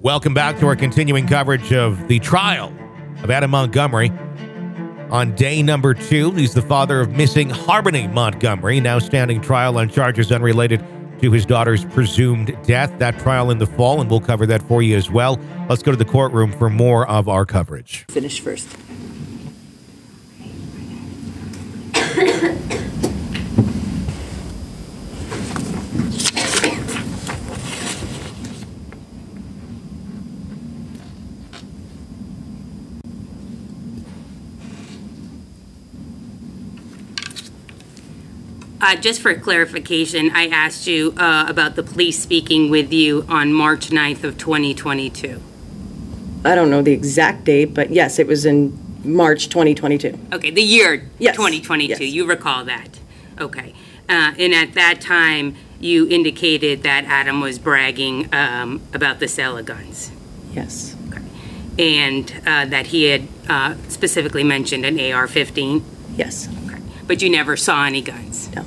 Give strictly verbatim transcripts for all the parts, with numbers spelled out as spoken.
Welcome back to our continuing coverage of the trial of Adam Montgomery. On day number two, he's the father of missing Harmony Montgomery, now standing trial on charges unrelated to his daughter's presumed death. That trial in the fall, and we'll cover that for you as well. Let's go to the courtroom for more of our coverage. Finish first. Uh, just for clarification, I asked you uh, about the police speaking with you on March ninth of twenty twenty-two. I don't know the exact date, but yes, it was in March twenty twenty-two. Okay, the year Yes, twenty twenty-two. yes. You recall that. Okay. Uh, and at that time, you indicated that Adam was bragging um, about the sale of guns. Yes. And uh, that he had uh, specifically mentioned an A R fifteen. Yes. Okay. But you never saw any guns. No.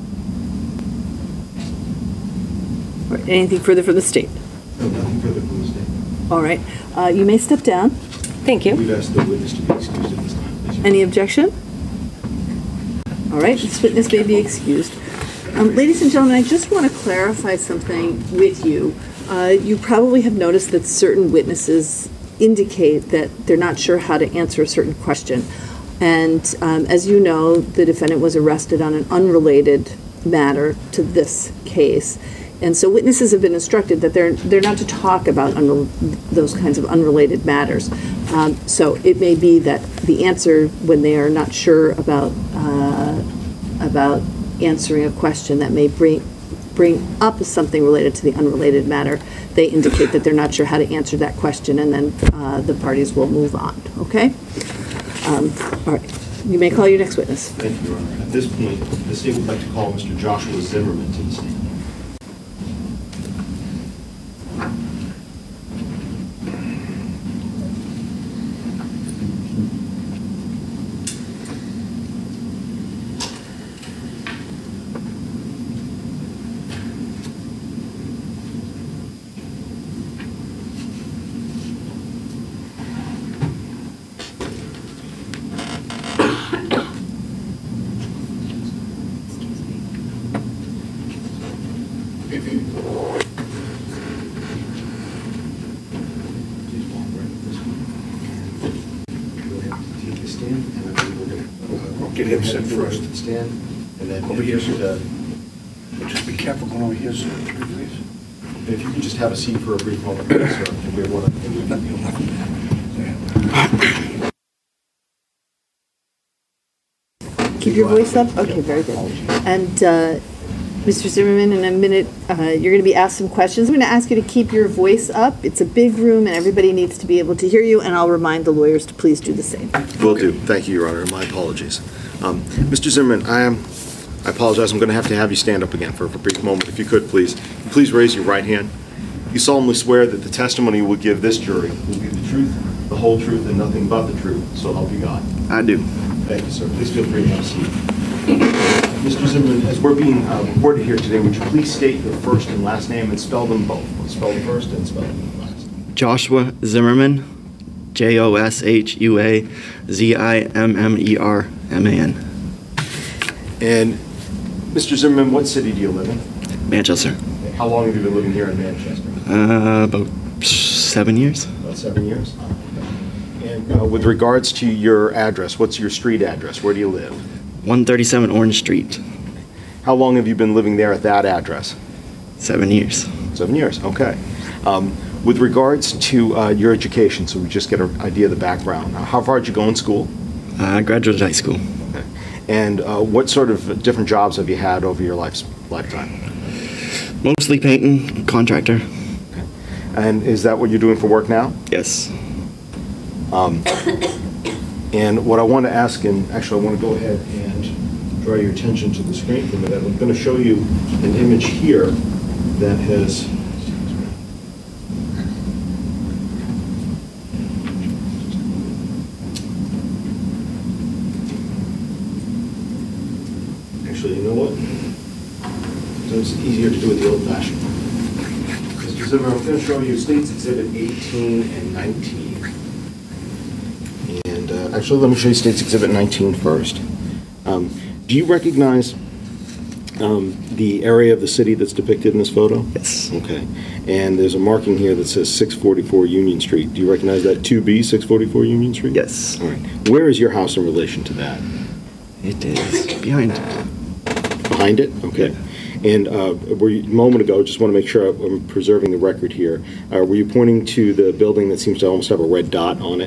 All right, anything further from the state? No, nothing further from the state. All right. Uh, you may step down. Thank you. We've asked the witness to be excused at this time. please. Any objection? All right, this witness may be excused. Um, ladies and gentlemen, I just want to clarify something with you. Uh, you probably have noticed that certain witnesses indicate that they're not sure how to answer a certain question. And um, as you know, the defendant was arrested on an unrelated matter to this case. And so witnesses have been instructed that they're they're not to talk about unre- those kinds of unrelated matters. Um, so it may be that the answer, when they are not sure about uh, about answering a question that may bring bring up something related to the unrelated matter, they indicate that they're not sure how to answer that question, and then uh, the parties will move on. Okay. Um, all right. You may call your next witness. Thank you, Your Honor. At this point, the state would like to call Mister Joshua Zimmerman to the stand. Get him set first. Stand, and then Over if you here, could, uh, Just be careful going over here, sir, please. if you could just have a seat for a brief moment, please, sir. If we want to- Keep your voice up? Okay, very good. And uh, Mister Zimmerman, in a minute, uh, you're going to be asked some questions. I'm going to ask you to keep your voice up. It's a big room, and everybody needs to be able to hear you, and I'll remind the lawyers to please do the same. Will do. Thank you, Your Honor. My apologies. Um, Mister Zimmerman, I am, I apologize. I'm going to have to have you stand up again for a brief moment. If you could, please. Please raise your right hand. You solemnly swear that the testimony you will give this jury will be the truth, the whole truth, and nothing but the truth. So help you God. I do. Thank you, sir. Please feel free to have a seat. Mister Zimmerman, as we're being uh, recorded here today, would you please state your first and last name and spell them both? Spell the first and spell the last. Joshua Zimmerman, J O S H U A Z I M M E R M A N. And Mister Zimmerman, what city do you live in? Manchester. How long have you been living here in Manchester? Uh, about seven years. About seven years. And uh, with regards to your address, what's your street address? Where do you live? one thirty-seven Orange Street. How long have you been living there at that address? Seven years. Seven years, okay. Um, with regards to uh, your education, so we just get an idea of the background, uh, how far did you go in school? Uh, I graduated high school. Okay. And uh, what sort of different jobs have you had over your life's lifetime? Mostly painting, contractor. Okay. And is that what you're doing for work now? Yes. Um, and what I want to ask, and actually I want to go ahead and draw your attention to the screen for a minute. I'm going to show you an image here that has actually, you know what? So it's easier to do it the old-fashioned way. Mister Zimmer, I'm going to show you States Exhibit eighteen and nineteen. And uh, actually, let me show you States Exhibit nineteen first. Um, do you recognize um, the area of the city that's depicted in this photo? Yes. Okay. And there's a marking here that says six forty-four Union Street. Do you recognize that two B, six forty-four Union Street? Yes. All right. Where is your house in relation to that? It is behind. Behind it? Okay. And uh, were you, a moment ago, just want to make sure I'm preserving the record here, uh, were you pointing to the building that seems to almost have a red dot on it?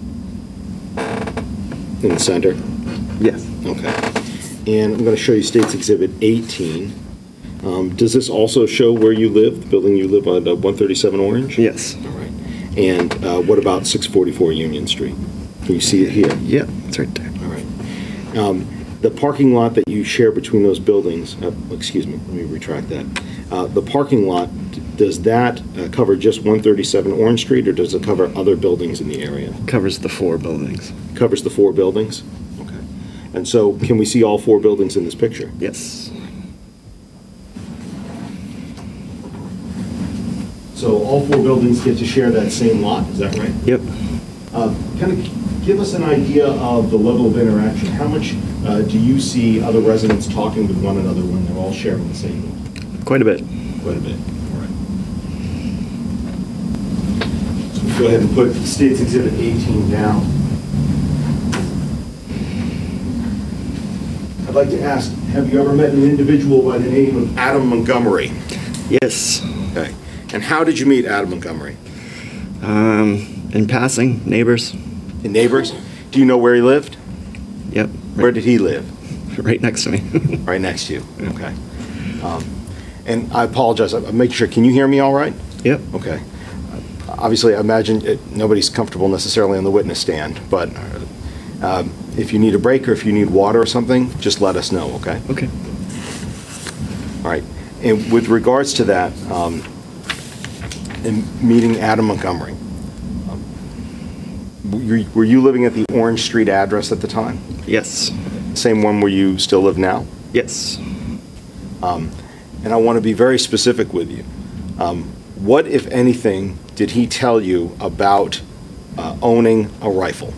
In the center? Yes. Okay. And I'm going to show you States Exhibit eighteen. Um, does this also show where you live, the building you live on, uh, one thirty-seven Orange? Yes. All right. And uh, what about six forty-four Union Street? Can you see it here? Yeah, it's right there. All right. Um, the parking lot that you share between those buildings, uh, excuse me, let me retract that. Uh, the parking lot, does that uh, cover just one thirty-seven Orange Street, or does it cover other buildings in the area? Covers the four buildings. Covers the four buildings? Okay. And so can we see all four buildings in this picture? Yes. So all four buildings get to share that same lot, is that right? Yep. Uh, Kind of give us an idea of the level of interaction. How much uh, do you see other residents talking with one another when they're all sharing the same lot? Quite a bit. Quite a bit. All right. So we'll go ahead and put States Exhibit eighteen down. I'd like to ask, have you ever met an individual by the name of Adam Montgomery? Yes. Okay. And how did you meet Adam Montgomery? Um, in passing, neighbors. In neighbors? Do you know where he lived? Yep. Where did he live? Right next to me. Right next to you. Okay. Um, And I apologize, I'm making sure, can you hear me all right? Yep. Okay. Obviously, I imagine it- nobody's comfortable necessarily on the witness stand, but um, if you need a break or if you need water or something, just let us know, okay? Okay. All right. And with regards to that, um, in meeting Adam Montgomery, um, were you- were you living at the Orange Street address at the time? Yes. Same one where you still live now? Yes. Um, And I want to be very specific with you. Um, What, if anything, did he tell you about uh, owning a rifle?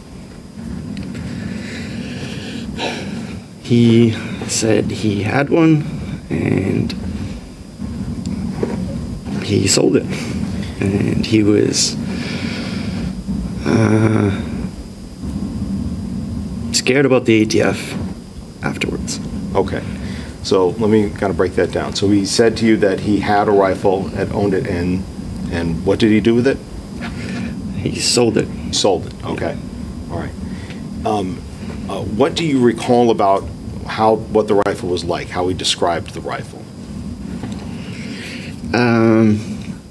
He said he had one and he sold it. And he was uh, scared about the A T F afterwards. Okay. So let me kind of break that down. So he said to you that he had a rifle, had owned it, and and what did he do with it? He sold it. He sold it. Okay. All right. Um, uh, what do you recall about how what the rifle was like? How he described the rifle? Um,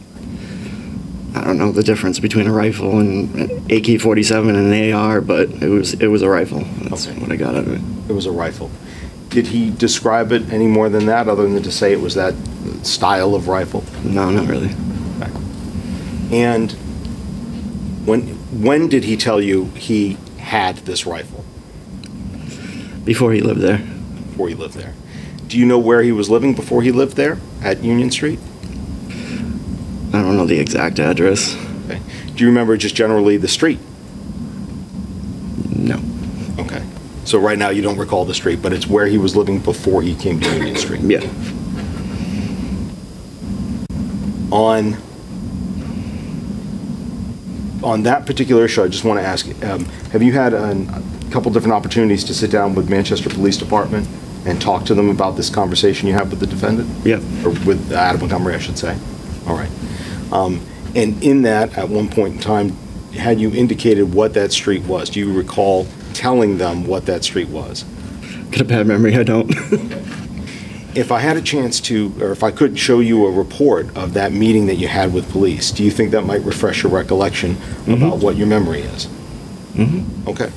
I don't know the difference between a rifle and an A K forty-seven and an A R, but it was it was a rifle. That's Okay. what I got out of it. It was a rifle. Did he describe it any more than that, other than to say it was that style of rifle? No, not really. Okay. And when when did he tell you he had this rifle? Before he lived there. Before he lived there. Do you know where he was living before he lived there? At Union Street? I don't know the exact address. Okay. Do you remember just generally the street? No. Okay. So right now you don't recall the street, but it's where he was living before he came to Union Street. Yeah. On on that particular issue, I just want to ask, um, have you had an, a couple different opportunities to sit down with Manchester Police Department and talk to them about this conversation you have with the defendant? Yeah. Or with Adam Montgomery, I should say. All right. Um, and in that, at one point in time, had you indicated what that street was? Do you recall telling them what that street was? Got a bad memory, I don't. If I had a chance to, or if I could show you a report of that meeting that you had with police, do you think that might refresh your recollection about what your memory is? Mm-hmm. Okay.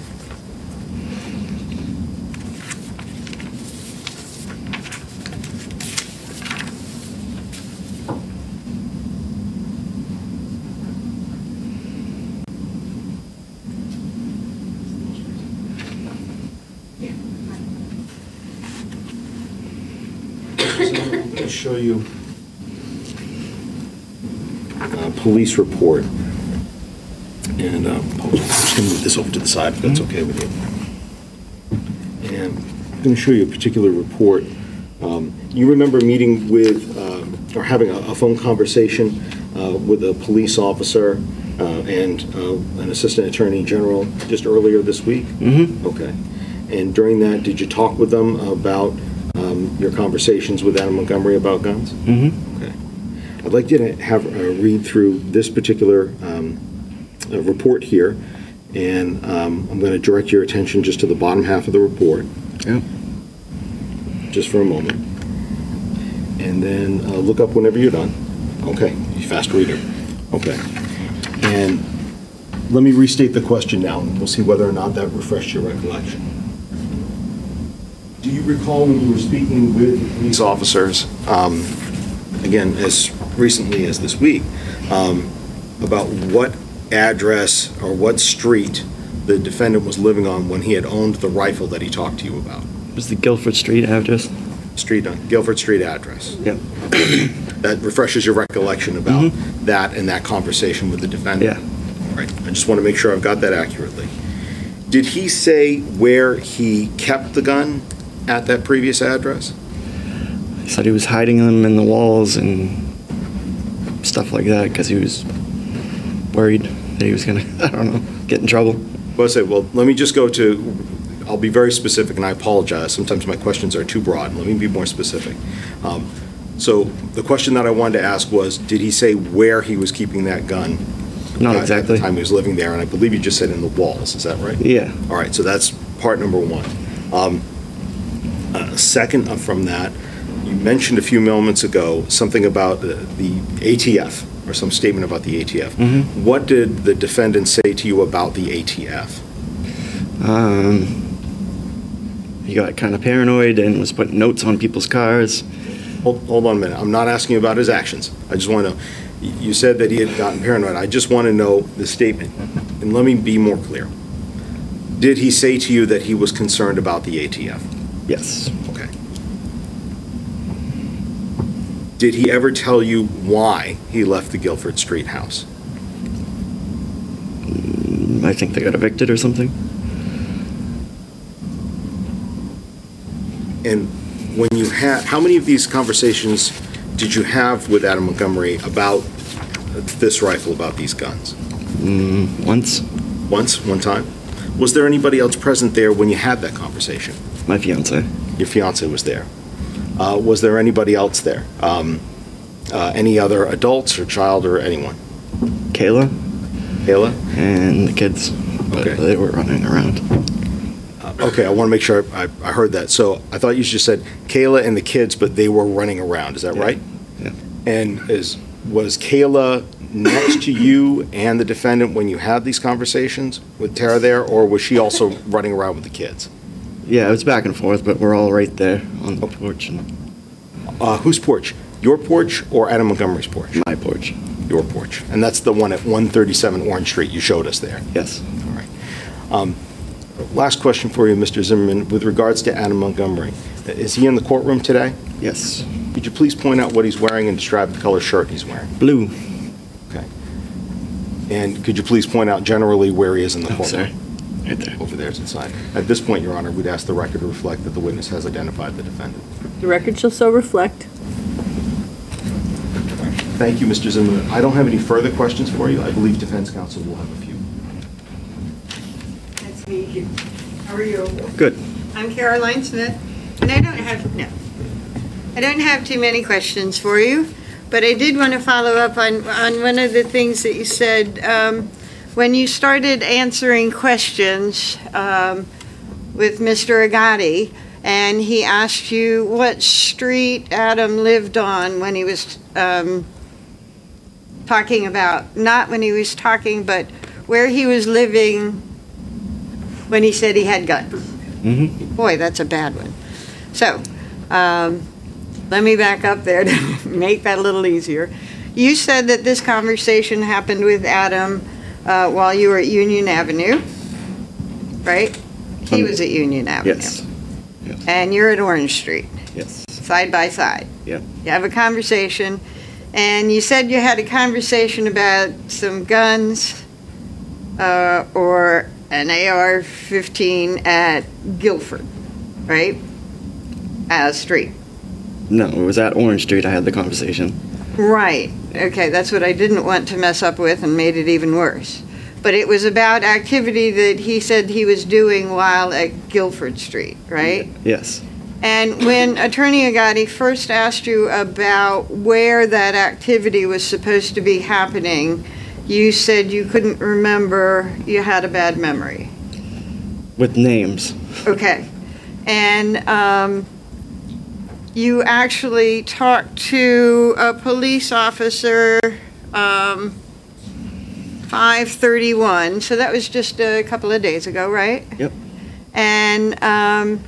So I'm going to show you police report. And um, I'm just going to move this over to the side, if that's okay with you. And I'm going to show you a particular report. Um, you remember meeting with, um, or having a, a phone conversation uh, with a police officer uh, and uh, an assistant attorney general just earlier this week? Mm-hmm. Okay. And during that, did you talk with them about um, your conversations with Adam Montgomery about guns? Mm-hmm. Okay. I'd like you to have a read through this particular um, uh, report here, and um, I'm going to direct your attention just to the bottom half of the report. Yeah. Just for a moment. And then uh, look up whenever you're done. Okay, you fast reader. Okay. And let me restate the question now, and we'll see whether or not that refreshed your recollection. Do you recall when you were speaking with the police officers, um, again, as recently as this week, um, about what address or what street the defendant was living on when he had owned the rifle that he talked to you about? It was the Guilford Street address. Street, uh, Guilford Street address. Yep. That refreshes your recollection about that and that conversation with the defendant? Yeah. Right. I just want to make sure I've got that accurately. Did he say where he kept the gun at that previous address? He said he was hiding them in the walls and stuff like that because he was worried that he was going to, I don't know, get in trouble. Well, I say, well, let me just go to, I'll be very specific, and I apologize. Sometimes my questions are too broad. Let me be more specific. Um, so the question that I wanted to ask was, did he say where he was keeping that gun? Not uh, exactly. At the time he was living there, and I believe you just said in the walls. Is that right? Yeah. All right, so that's part number one. Um, uh, second up from that, you mentioned a few moments ago something about the, the A T F, or some statement about the A T F. Mm-hmm. What did the defendant say to you about the A T F? Um, he got kind of paranoid and was putting notes on people's cars. Hold, hold on a minute. I'm not asking about his actions. I just want to know. You said that he had gotten paranoid. I just want to know the statement. And let me be more clear. Did he say to you that he was concerned about the A T F? Yes. Okay. Did he ever tell you why he left the Guilford Street house? Mm, I think they got evicted or something. And when you had, how many of these conversations did you have with Adam Montgomery about this rifle, about these guns? Mm, once. Once, one time? Was there anybody else present there when you had that conversation? My fiance. Your fiance was there. Uh, was there anybody else there? Um, uh, any other adults or child or anyone? Kayla Kayla? and the kids. But Okay. they were running around. Uh, okay, I want to make sure I, I heard that. So I thought you just said Kayla and the kids, but they were running around. Is that Yeah. right? Yeah. And is was Kayla next to you and the defendant when you had these conversations with Tara there, or was she also running around with the kids? Yeah, it was back and forth, but we're all right there on the porch and Uh, whose porch? Your porch or Adam Montgomery's porch? my porch. Your porch. And that's the one at one thirty-seven Orange Street you showed us there. Yes. All right. Um, last question for you, Mister Zimmerman, with regards to Adam Montgomery. Is he in the courtroom today? Yes. Could you please point out what he's wearing and describe the color shirt he's wearing? Blue. Okay. And could you please point out generally where he is in the Oh, courtroom? sorry. Right there. Over there is inside. At this point, Your Honor, we'd ask the record to reflect that the witness has identified the defendant. The record shall so reflect. Thank you, Mister Zimmerman. I don't have any further questions for you. I believe defense counsel will have a few. Nice to meet you. How are you? Good. I'm Caroline Smith, and I don't have, no, I don't have too many questions for you, but I did want to follow up on, on one of the things that you said. Um, when you started answering questions um, with Mister Agati, and he asked you what street Adam lived on when he was um, talking about, not when he was talking, but where he was living when he said he had guns. Mm-hmm. Boy, that's a bad one. So, um, let me back up there to make that a little easier. You said that this conversation happened with Adam uh, while you were at Union Avenue, right? He Um, was at Union Avenue. Yes. Yes. And you're at Orange Street, Yes. side by side. Yeah. You have a conversation. And you said you had a conversation about some guns uh, or an A R fifteen at Guilford, right? As Street. No, it was at Orange Street I had the conversation. Right. Okay, that's what I didn't want to mess up with and made it even worse. But it was about activity that he said he was doing while at Guilford Street, right? Yes. And when Attorney Agati first asked you about where that activity was supposed to be happening, you said you couldn't remember, you had a bad memory. With names. Okay. And um, you actually talked to a police officer, um, five thirty-one, so that was just a couple of days ago, right? Yep. And um,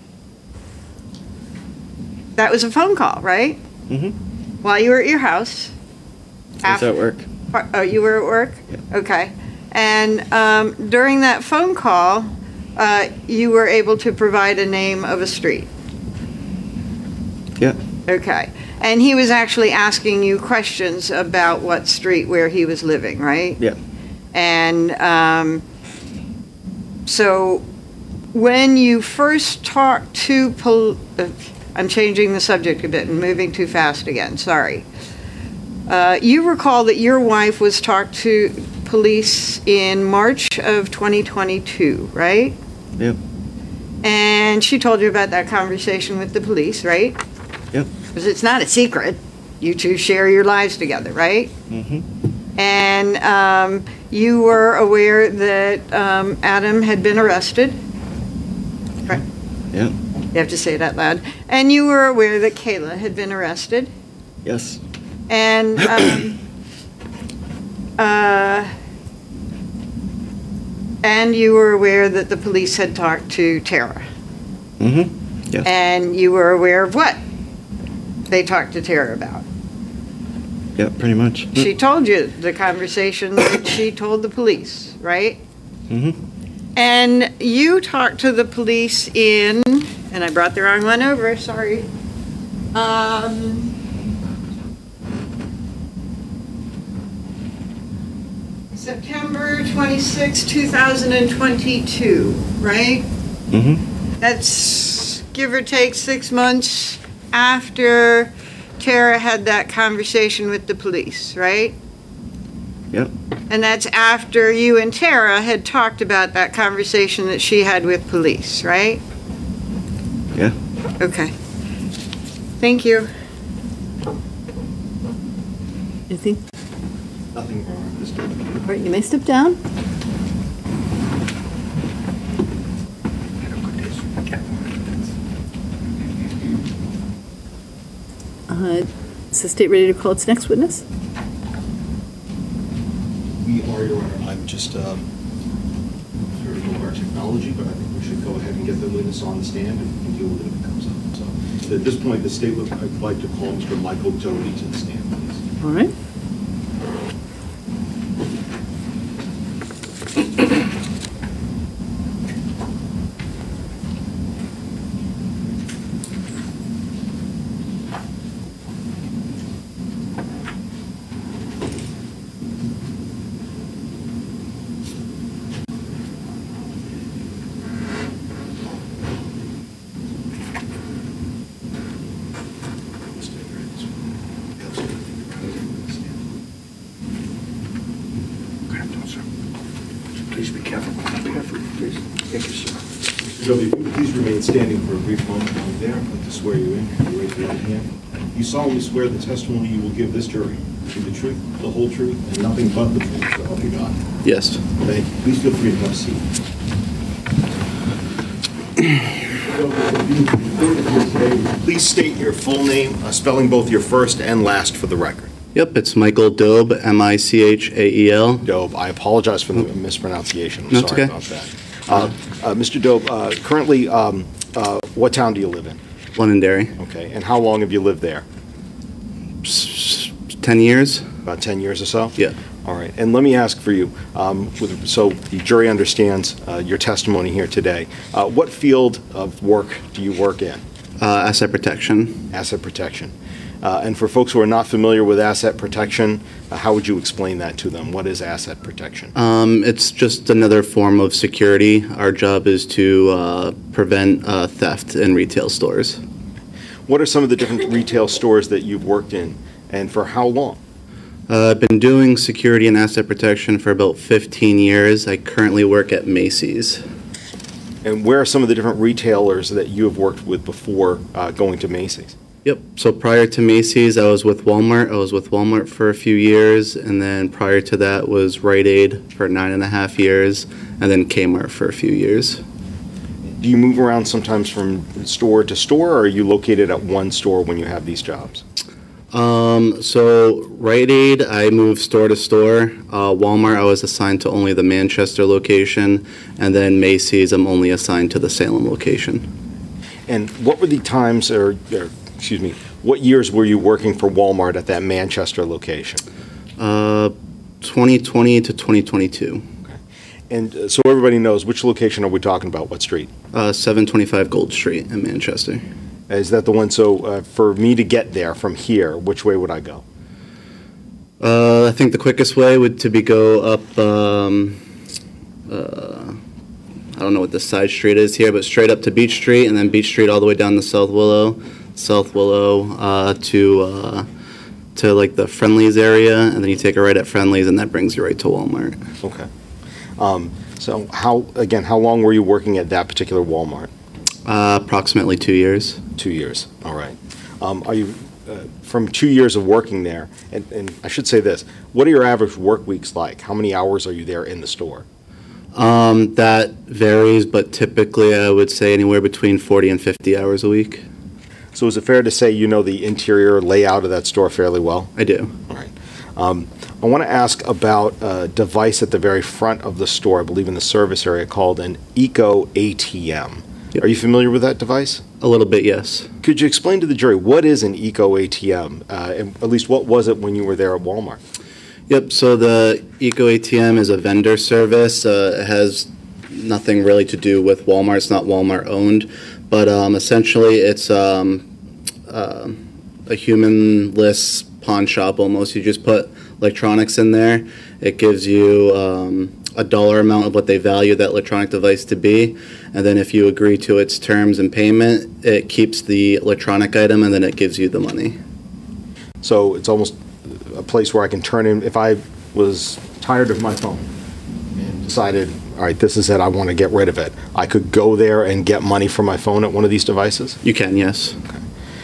that was a phone call, right? Mm-hmm. While you were at your house? I was at work. Oh, you were at work? Yeah. Okay. And um, during that phone call, uh, you were able to provide a name of a street? Yeah. Okay. And he was actually asking you questions about what street where he was living, right? Yeah. And um, so when you first talked to, pol- uh, I'm changing the subject a bit and moving too fast again, sorry. Uh, you recall that your wife was talked to police in March of twenty twenty-two, right? Yep. And she told you about that conversation with the police, right? Yep. Because it's not a secret. You two share your lives together, right? Mm-hmm. And um, you were aware that um, Adam had been arrested. Right? Yep. You have to say it out loud. And you were aware that Kayla had been arrested. Yes. And um, uh, and you were aware that the police had talked to Tara. Mm-hmm. Yes. And you were aware of what they talked to Tara about. Yep, pretty much. She told you the conversation that she told the police, right? Mm-hmm. And you talked to the police in, and I brought the wrong one over, sorry. Um, September twenty-sixth, two thousand twenty-two, right? Mm-hmm. That's give or take six months after Tara had that conversation with the police, right? Yep. And that's after you and Tara had talked about that conversation that she had with police, right? Yeah. Okay. Thank you. Anything? Nothing wrong with this document. All right, you may step down. Uh, Is the state ready to call its next witness? We are, Your Honor. I'm just um, here to go over our technology, but I think we should go ahead and get the witness on the stand and and deal with it if it comes up. So at this point, the state would I'd like to call Mister Michael Doty to the stand, please. All right. Please be careful. Be careful, please. Thank you, sir. Mister Doty, if you would please remain standing for a brief moment right there. I'd like to swear you in. You raise your right hand. You solemnly swear the testimony you will give this jury is the truth, the whole truth, and nothing but the truth, so help you God. Yes. Thank you. Please feel free to have a seat. Please state your full name, uh, spelling both your first and last for the record. Yep, it's Michael Dobe, M I C H A E L. Dobe, I apologize for the mispronunciation. I'm No, it's sorry okay. about that. Uh, uh, Mister Dobe, uh, currently, um, uh, what town do you live in? Londonderry. Okay, and how long have you lived there? S- ten years? About ten years or so? Yeah. All right, and let me ask for you, um, with- so the jury understands uh, your testimony here today. Uh, What field of work do you work in? Uh, asset protection. Asset protection. Uh, And for folks who are not familiar with asset protection, uh, how would you explain that to them? What is asset protection? Um, it's just another form of security. Our job is to uh, prevent uh, theft in retail stores. What are some of the different retail stores that you've worked in, and for how long? Uh, I've been doing security and asset protection for about fifteen years. I currently work at Macy's. And where are some of the different retailers that you have worked with before uh, going to Macy's? Yep. So prior to Macy's, I was with Walmart. I was with Walmart for a few years, and then prior to that was Rite Aid for nine and a half years, and then Kmart for a few years. Do you move around sometimes from store to store, or are you located at one store when you have these jobs? Um, so Rite Aid, I moved store to store. Uh, Walmart, I was assigned to only the Manchester location, and then Macy's, I'm only assigned to the Salem location. And what were the times, or, or excuse me, what years were you working for Walmart at that Manchester location? Uh, twenty twenty to twenty twenty-two. And uh, so everybody knows, which location are we talking about? What street? Uh, seven twenty-five Gold Street in Manchester. Is that the one? So uh, for me to get there from here, which way would I go? Uh, I think the quickest way would to be go up, um, uh, I don't know what the side street is here, but straight up to Beach Street, and then Beach Street all the way down to South Willow, South Willow uh, to uh, to like the Friendlies area, and then you take a right at Friendlies, and that brings you right to Walmart. Okay. Um, so how, again, how long were you working at that particular Walmart? Uh, approximately two years. Two years, all right. Um, Are you, uh, from two years of working there, and, and I should say this, what are your average work weeks like? How many hours are you there in the store? Um, that varies, but typically I would say anywhere between forty and fifty hours a week. So is it fair to say you know the interior layout of that store fairly well? I do. All right. Um, I want to ask about a device at the very front of the store, I believe in the service area, called an Eco A T M. Yep. Are you familiar with that device? A little bit, yes. Could you explain to the jury, what is an Eco A T M? Uh, and at least what was it when you were there at Walmart? Yep, so the Eco A T M is a vendor service. Uh, it has nothing really to do with Walmart. It's not Walmart owned, but um, essentially it's um, uh, a humanless pawn shop almost. You just put electronics in there. It gives you um, a dollar amount of what they value that electronic device to be, and then if you agree to its terms and payment, it keeps the electronic item and then it gives you the money. So it's almost a place where I can turn in, if I was tired of my phone and decided, all right, this is it, I want to get rid of it, I could go there and get money from my phone at one of these devices? You can, yes. Okay.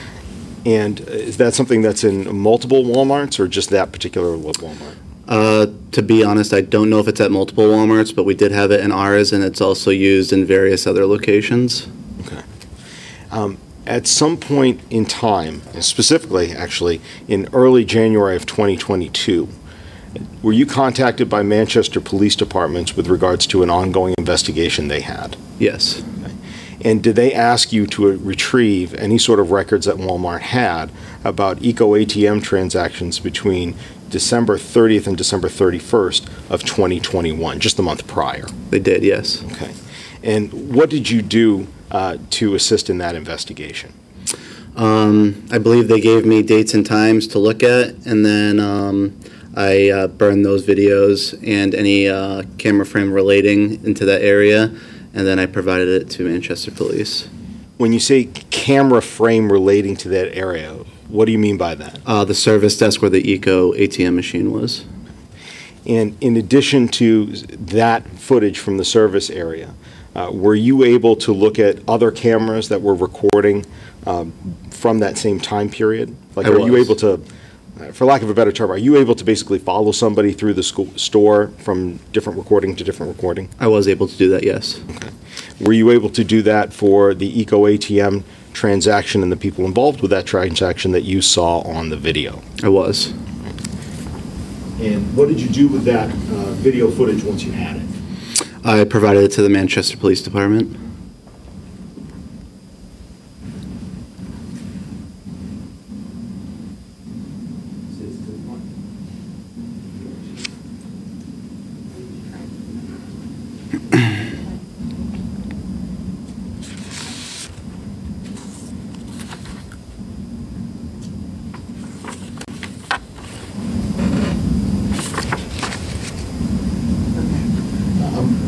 And is that something that's in multiple Walmarts or just that particular Walmart? Uh, to be honest, I don't know if it's at multiple Walmarts, but we did have it in ours, and it's also used in various other locations. Okay. Um, at some point in time, specifically, actually, in early January of twenty twenty-two, were you contacted by Manchester Police Departments with regards to an ongoing investigation they had? Yes. Okay. And did they ask you to retrieve any sort of records that Walmart had about Eco A T M transactions between December thirtieth and December thirty-first of twenty twenty-one, just the month prior? They did, yes. Okay. And what did you do uh, to assist in that investigation? Um, I believe they gave me dates and times to look at, and then um, I uh, burned those videos and any uh, camera frame relating into that area, and then I provided it to Manchester Police. When you say camera frame relating to that area, what do you mean by that? Uh, the service desk where the Eco A T M machine was. And in addition to that footage from the service area, uh, were you able to look at other cameras that were recording um, from that same time period? Like, I are you was. able to, uh, for lack of a better term, are you able to basically follow somebody through the school, store from different recording to different recording? I was able to do that, yes. Okay. Were you able to do that for the Eco A T M transaction and the people involved with that transaction that you saw on the video? I was. And what did you do with that uh, video footage once you had it? I provided it to the Manchester Police Department.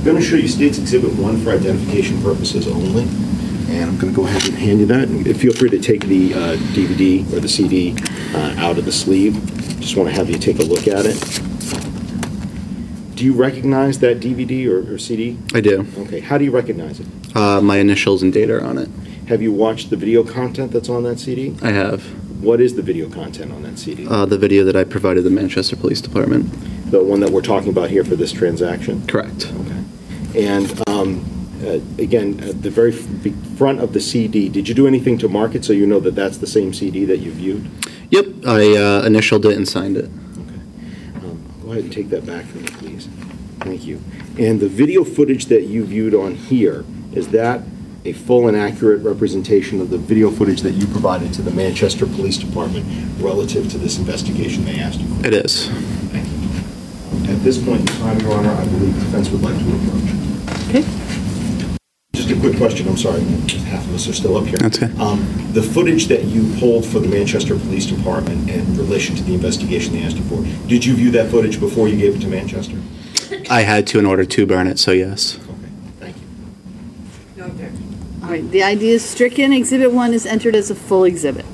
I'm going to show you State's Exhibit one for identification purposes only. And I'm going to go ahead and hand you that. And feel free to take the uh, D V D or the C D uh, out of the sleeve. Just want to have you take a look at it. Do you recognize that D V D or, or C D? I do. Okay. How do you recognize it? Uh, my initials and date are on it. Have you watched the video content that's on that C D? I have. What is the video content on that C D? Uh, the video that I provided the Manchester Police Department. The one that we're talking about here for this transaction? Correct. Okay. And um, uh, again, at the very f- front of the C D, did you do anything to mark it so you know that that's the same C D that you viewed? Yep, I uh, initialed it and signed it. Okay. Um, go ahead and take that back from me, please. Thank you. And the video footage that you viewed on here, is that a full and accurate representation of the video footage that you provided to the Manchester Police Department relative to this investigation they asked you for? It is. Thank you. At this point in time, Your Honor, I believe the defense would like to approach. Okay. Just a quick question, I'm sorry, half of us are still up here. That's okay. Um, the footage that you pulled for the Manchester Police Department in relation to the investigation they asked you for, did you view that footage before you gave it to Manchester? I had to in order to burn it, so yes. Okay, thank you. No objection. All right, the idea is stricken. Exhibit one is entered as a full exhibit.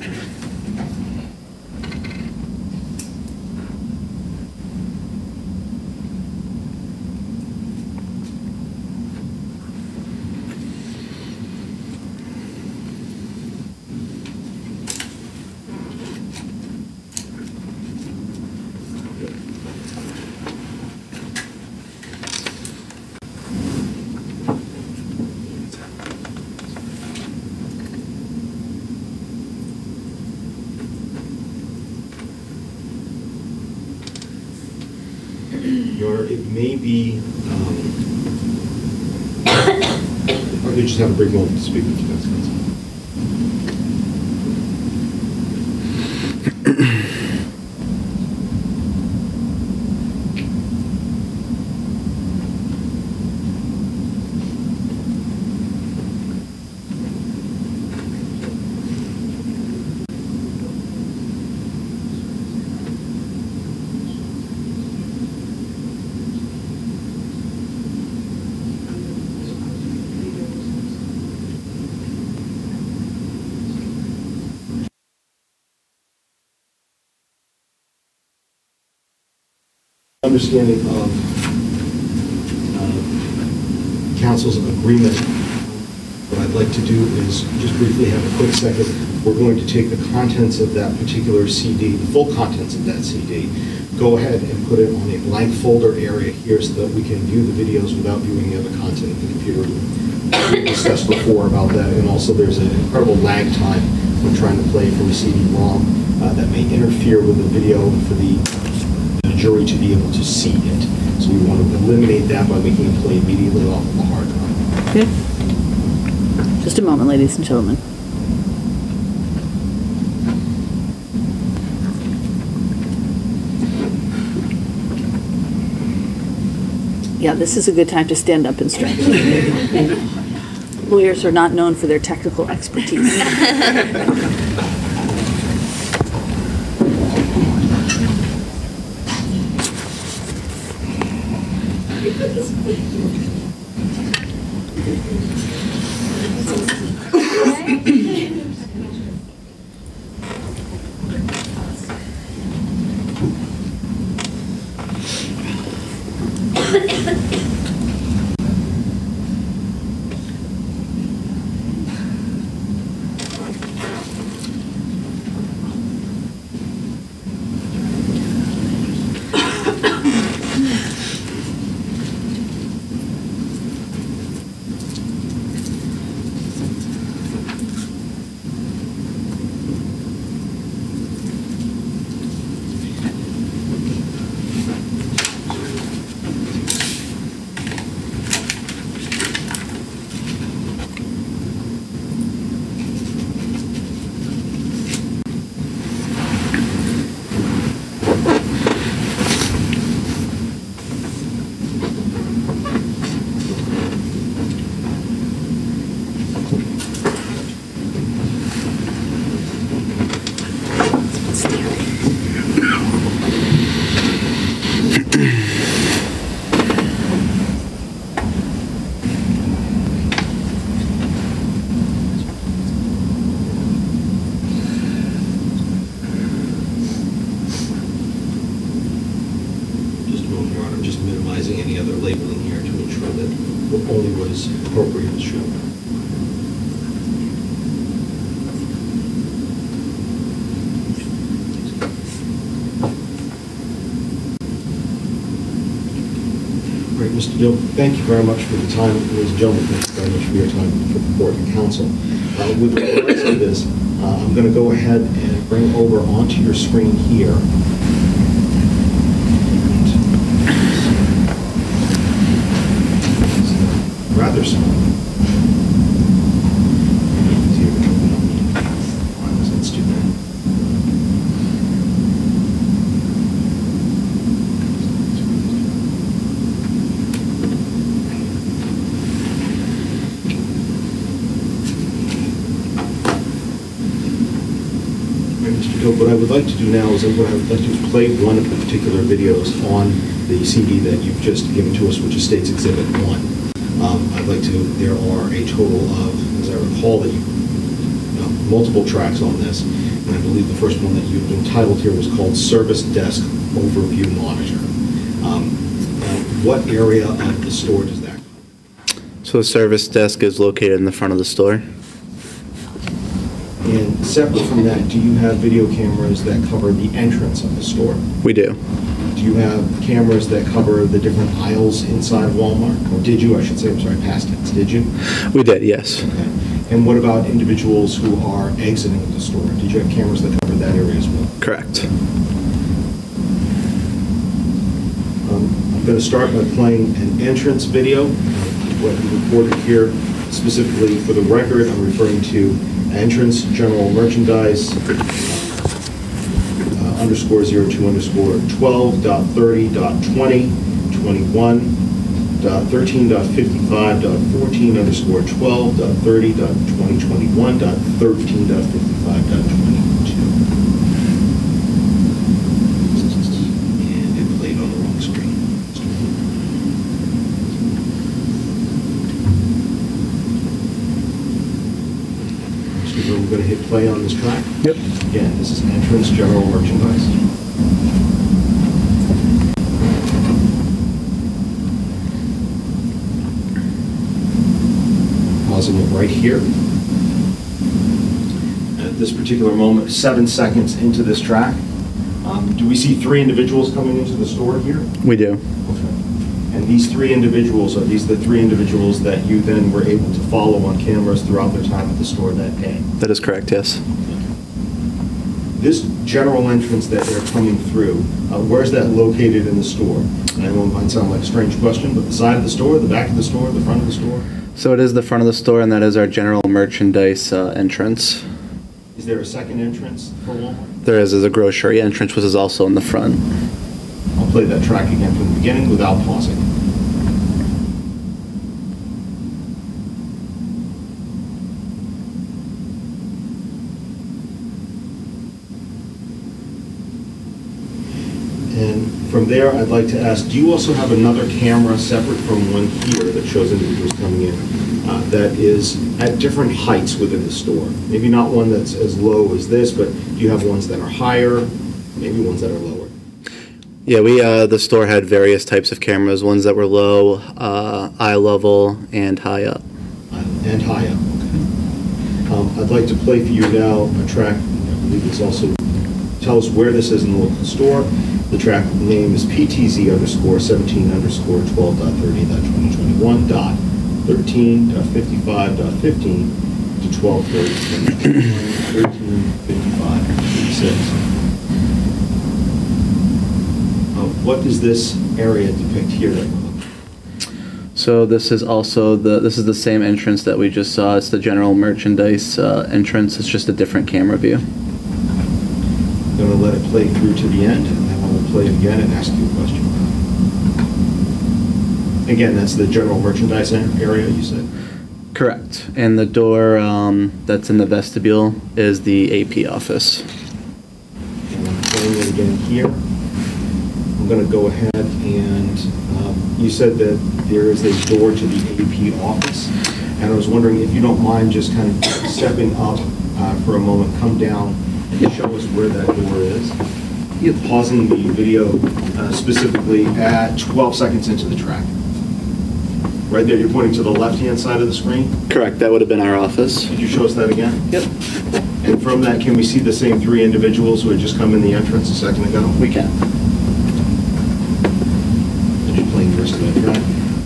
Your Honor, it may be, um, if I could just have a brief moment to speak with you, that's counsel. Understanding of uh, council's agreement, what I'd like to do is just briefly have a quick second. We're going to take the contents of that particular C D, the full contents of that C D, go ahead and put it on a blank folder area here so that we can view the videos without viewing the other content of the computer. We discussed before about that, and also there's an incredible lag time when trying to play from a C D ROM uh, that may interfere with the video for the jury to be able to see it. So we want to eliminate that by making it play immediately off of the hard drive. Okay. Just a moment, ladies and gentlemen. Yeah, this is a good time to stand up and stretch. Lawyers are not known for their technical expertise. I'm just minimizing any other labeling here to ensure that only what is appropriate is shown. Great, Mister Dill, thank you very much for the time. Ladies and gentlemen, thank you very much for your time for the board and council. Uh, with regards to this, uh, I'm going to go ahead and bring over onto your screen here. And rather small. Let's do that. Mister Dill, what I would like to do now is what I would like to do is play one of the particular videos on the C D that you've just given to us, which is State's Exhibit one. Um, I'd like to, there are a total of, as I recall, that you, uh, multiple tracks on this, and I believe the first one that you've entitled here was called Service Desk Overview Monitor. Um, uh, what area of the store does that cover? So the service desk is located in the front of the store. And separate from that, do you have video cameras that cover the entrance of the store? We do. Do you have cameras that cover the different aisles inside Walmart? Or did you, I should say, I'm sorry, past tense, did you? We did, yes. Okay. And what about individuals who are exiting the store? Did you have cameras that cover that area as well? Correct. Um, I'm going to start by playing an entrance video. What we recorded here, specifically for the record, I'm referring to entrance, general merchandise, uh, underscore zero two underscore twelve dot thirty dot twenty, twenty-one dot thirteen dot fifty-five dot fourteen underscore twelve dot thirty dot twenty twenty-one dot thirteen dot fifty-five dot twenty-two. And it played on the wrong screen. We're going to hit play on this track. Yep. Again, this is entrance, general merchandise. Pausing it right here. At this particular moment, seven seconds into this track, um, do we see three individuals coming into the store here? We do. Okay. And these three individuals, are these the three individuals that you then were able to follow on cameras throughout their time at the store that day? That is correct, yes. This general entrance that they're coming through, uh, where's that located in the store? And I know it might sound like a strange question, but the side of the store, the back of the store, the front of the store? So it is the front of the store, and that is our general merchandise uh, entrance. Is there a second entrance for Walmart? There is, is a grocery entrance, which is also in the front. I'll play that track again from the beginning without pausing. And from there, I'd like to ask, do you also have another camera separate from one here that shows individuals coming in uh, that is at different heights within the store? Maybe not one that's as low as this, but do you have ones that are higher, maybe ones that are lower? Yeah, we uh, the store had various types of cameras, ones that were low, uh, eye level, and high up. Uh, and high up, okay. Um, I'd like to play for you now a track, I believe it's also, tell us where this is in the local store. The track name is P T Z underscore seventeen underscore twelve dot thirty dot twenty twenty-one dot thirteen dot fifty-five dot fifteen to twelve thirty, thirteen fifty-five, fifty-six. What does this area depict here that we're looking at? So this is also the this is the same entrance that we just saw. It's the general merchandise uh, entrance. It's just a different camera view. I'm going to let it play through to the end, and then I will play it again and ask you a question. Again, that's the general merchandise area, you said? Correct. And the door um, that's in the vestibule is the A P office. And I'm playing it again here. I'm going to go ahead and um, you said that there is a door to the A P office, and I was wondering if you don't mind just kind of stepping up uh, for a moment, come down and show us where that door is. pausing the video uh, specifically at twelve seconds into the track. Right there, you're pointing to the left-hand side of the screen. Correct, that would have been our office. Could you show us that again? Yep. And from that, can we see the same three individuals who had just come in the entrance a second ago? We can. Did you play the rest of that track?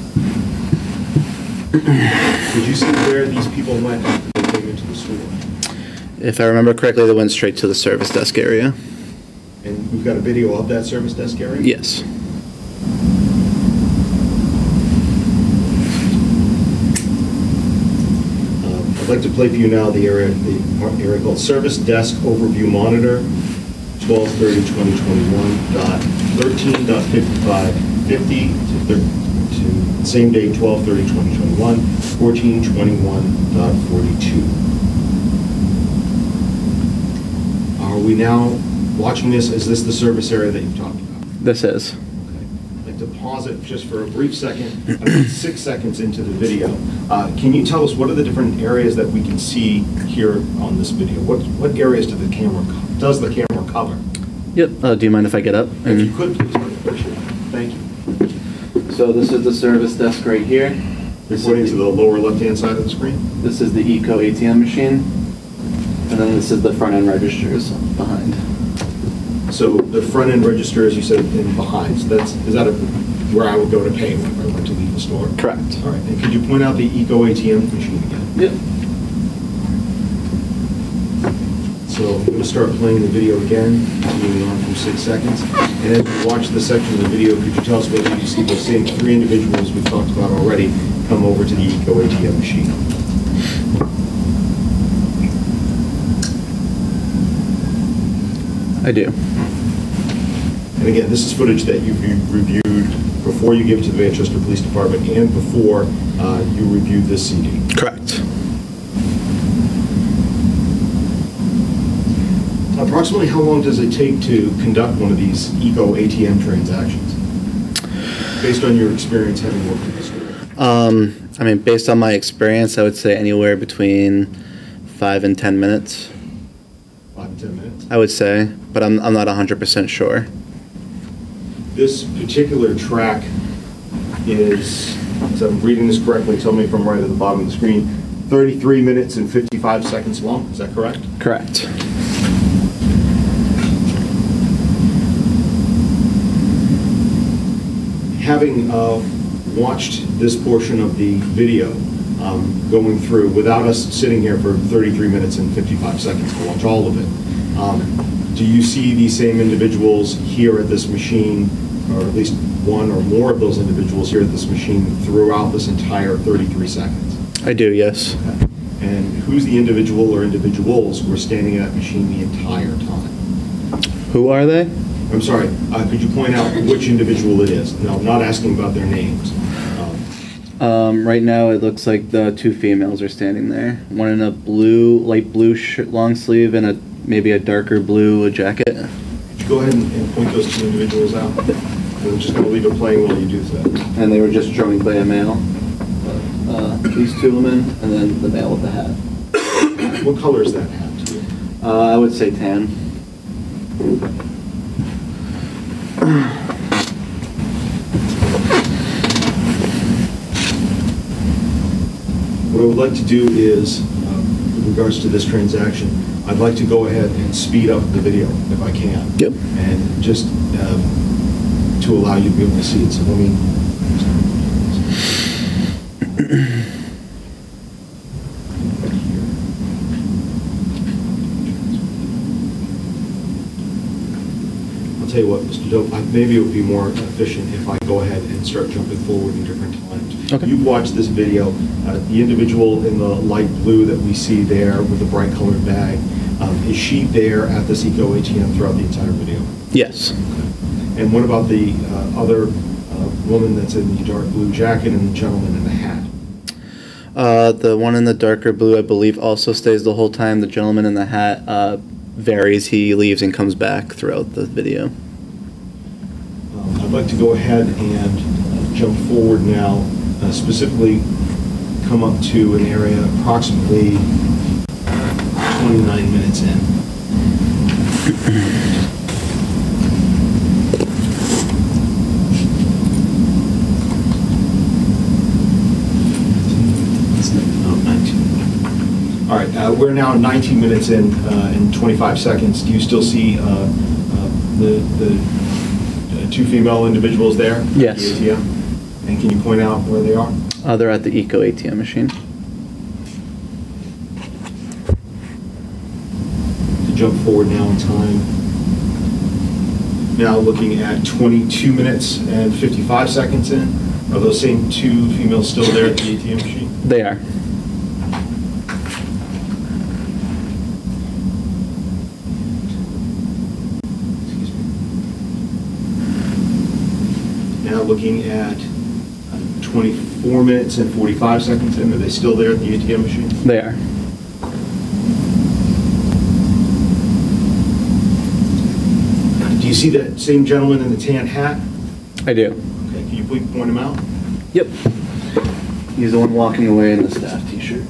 Did you see where these people went after they came into the store? If I remember correctly, they went straight to the service desk area. And we've got a video of that service desk area? Yes. Um, I'd like to play for you now the area, the area called Service Desk Overview Monitor, twelve thirty twenty twenty-one dot thirteen dot fifty-five fifty to thir- to same day twelve thirty twenty twenty-one, fourteen twenty-one dot forty-two. Are we now watching this? Is this the service area that you've talked about? This is. Okay. I'd like to pause it just for a brief second, about six seconds into the video. Uh, Can you tell us what are the different areas that we can see here on this video? What what areas do the camera co- does the camera cover? Yep. Uh, do you mind if I get up? If you could, please, I'd appreciate it. Thank you. So this is the service desk right here. This Pointing is to the, the lower left-hand side of the screen. this is the Eco A T M machine, and then this is the front end registers behind. So the front-end register, as you said, in behind, so that's, is that a, where I would go to pay when I went to leave the store? Correct. All right, and could you point out the Eco A T M machine again? Yep. So I'm going to start playing the video again, continuing on from six seconds. And as you watch the section of the video, could you tell us whether you see those same three individuals we've talked about already come over to the Eco A T M machine? I do. And again, this is footage that you've re- reviewed before you gave it to the Manchester Police Department and before uh, you reviewed this C D. Correct. Approximately how long does it take to conduct one of these Eco A T M transactions? Based on your experience having worked in the store. Um, I mean, based on my experience, I would say anywhere between five and ten minutes. Five and ten minutes? I would say, but I'm I'm not one hundred percent sure. This particular track is, if I'm reading this correctly, tell me if I'm right at the bottom of the screen, thirty-three minutes and fifty-five seconds long, is that correct? Correct. Having uh, watched this portion of the video um, going through, without us sitting here for thirty-three minutes and fifty-five seconds to watch all of it, um, do you see these same individuals here at this machine, or at least one or more of those individuals here at this machine throughout this entire thirty-three seconds? I do, yes. Okay. And who's the individual or individuals who are standing at that machine the entire time? Who are they? I'm sorry, uh, could you point out which individual it is? No, I'm not asking about their names. Um, Um, right now, it looks like the two females are standing there. One in a blue, light blue shirt, long sleeve, and a maybe a darker blue jacket. Could you go ahead and, and point those two individuals out? I'm just going to leave it playing while you do that. And they were just joined by a male. Uh, these two women, and then the male with the hat. What color is that hat to you? Uh, I would say tan. What I would like to do is, um, with regards to this transaction, I'd like to go ahead and speed up the video if I can. Yep. And just um, to allow you to be able to see it. So let me. I'll tell you what, Mister Dope, I- maybe it would be more efficient if I go ahead and start jumping forward in different times. Okay. You've watched this video. Uh, the individual in the light blue that we see there with the bright colored bag, um, is she there at this Eco A T M throughout the entire video? Yes. And what about the uh, other uh, woman that's in the dark blue jacket and the gentleman in the hat? Uh, the one in the darker blue, I believe, also stays the whole time. The gentleman in the hat uh, varies. He leaves and comes back throughout the video. Um, I'd like to go ahead and uh, jump forward now, uh, specifically come up to an area approximately twenty-nine minutes in. Uh, We're now nineteen minutes in uh, and twenty-five seconds. Do you still see uh, uh, the the uh, two female individuals there? at Yes. the A T M? And can you point out where they are? Uh, they're at the Eco A T M machine. To jump forward now in time. Now looking at twenty-two minutes and fifty-five seconds in. Are those same two females still there at the A T M machine? They are. Excuse me. Now looking at uh, twenty-four minutes and forty-five seconds in. Are they still there at the A T M machine? They are. Do you see that same gentleman in the tan hat? I do. Okay, can you please point him out? Yep. He's the one walking away in the staff t-shirt.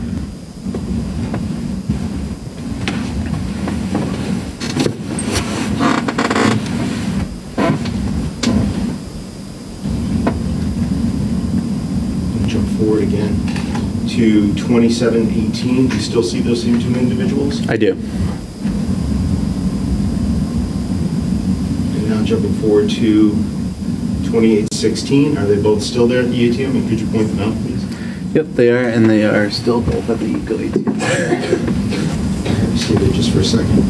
Jump forward again to twenty-seven eighteen. Do you still see those same two individuals? I do. And now jumping forward to twenty-eight sixteen. Are they both still there at the A T M? And could you point them out, please? Yep, they are, and they are still both at the Eco A T M. Let me stay there just for a second.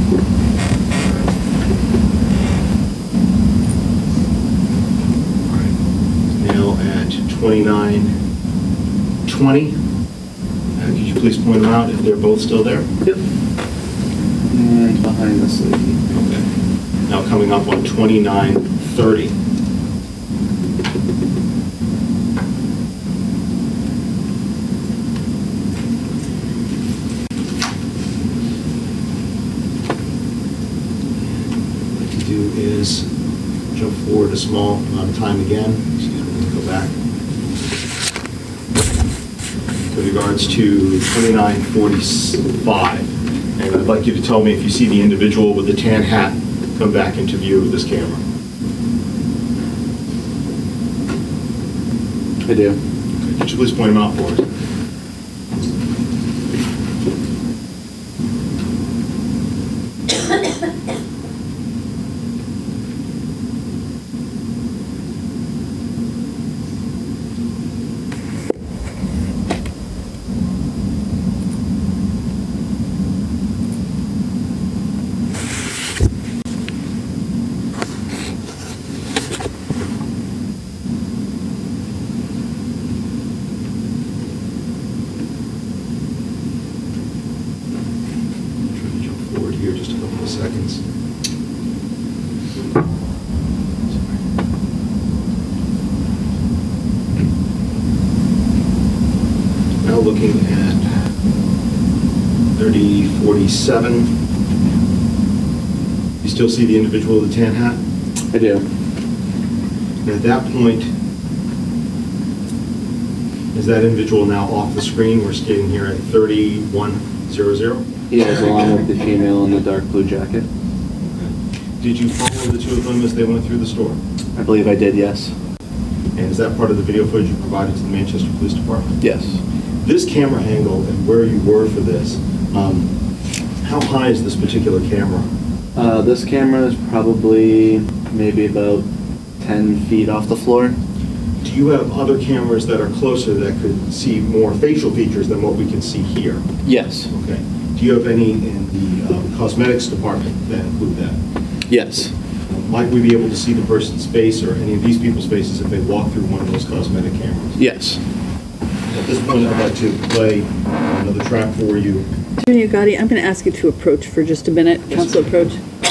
All right. Now at twenty-nine twenty. Uh, Could you please point them out if they're both still there? Yep. And behind this lady. Okay. Now coming up on twenty-nine thirty. What I can do is jump forward a small amount of time again. Excuse me, let me go back. With regards to twenty-nine forty-five. And I'd like you to tell me if you see the individual with the tan hat come back into view of this camera. I do. Okay, could you please point him out for us? Here, just a couple of seconds. Now looking at thirty forty-seven. You still see the individual with the tan hat? I do. And at that point, is that individual now off the screen? We're skating here at thirty-one hundred. He is, along with the female in the dark blue jacket. Did you follow the two of them as they went through the store? I believe I did, yes. And is that part of the video footage you provided to the Manchester Police Department? Yes. This camera angle and where you were for this, um, how high is this particular camera? Uh, this camera is probably maybe about ten feet off the floor. Do you have other cameras that are closer that could see more facial features than what we can see here? Yes. Okay. Do you have any in the um, cosmetics department that include that? Yes. Might we be able to see the person's face or any of these people's faces if they walk through one of those cosmetic cameras? Yes. At this point, I'd like to play another track for you. Attorney Agati, I'm going to ask you to approach for just a minute. Yes. Counsel, approach.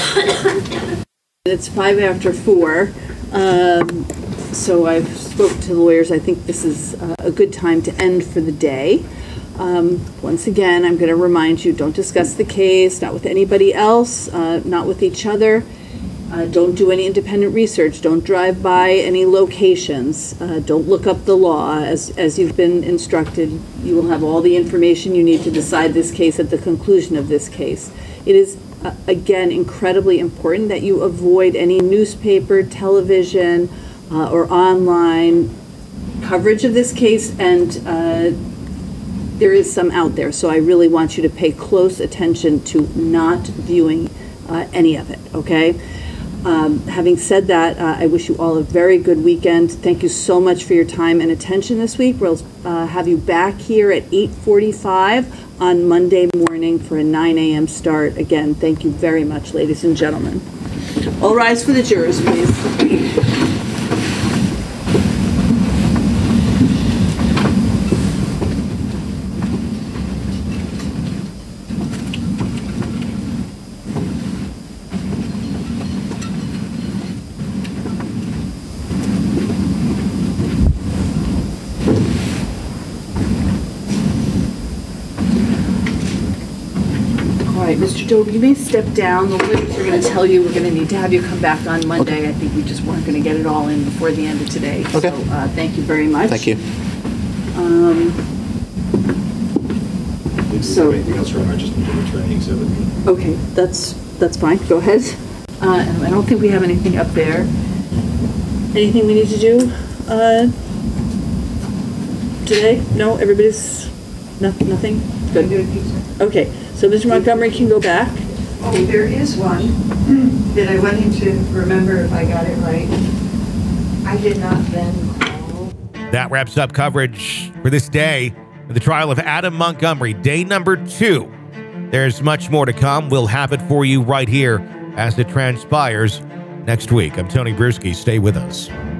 It's five after four, um, so I've spoke to the lawyers. I think this is uh, a good time to end for the day. Um, once again, I'm going to remind you, don't discuss the case, not with anybody else, uh, not with each other. Uh, don't do any independent research. Don't drive by any locations. Uh, don't look up the law. As, as you've been instructed, you will have all the information you need to decide this case at the conclusion of this case. It is, uh, again, incredibly important that you avoid any newspaper, television, uh, or online coverage of this case, and uh, there is some out there, so I really want you to pay close attention to not viewing uh, any of it, okay? Um, having said that, uh, I wish you all a very good weekend. Thank you so much for your time and attention this week. We'll uh, have you back here at eight forty-five on Monday morning for a nine a.m. start. Again, thank you very much, ladies and gentlemen. All rise for the jurors, please. Mister Dobe, you may step down. The lawyers are going to tell you we're going to need to have you come back on Monday. Okay. I think we just weren't going to get it all in before the end of today. Okay. So uh, thank you very much. Thank you. Um, so, anything else, Your Honor? I just need to return the exhibit. Okay, that's that's fine. Go ahead. Uh, I don't think we have anything up there. Anything we need to do uh, today? No, everybody's no, nothing. Good. Okay. So Mister Montgomery can go back. Oh, there is one that I wanted to remember if I got it right. I did not then call. That wraps up coverage for this day of the trial of Adam Montgomery, day number two. There's much more to come. We'll have it for you right here as it transpires next week. I'm Tony Bruschi. Stay with us.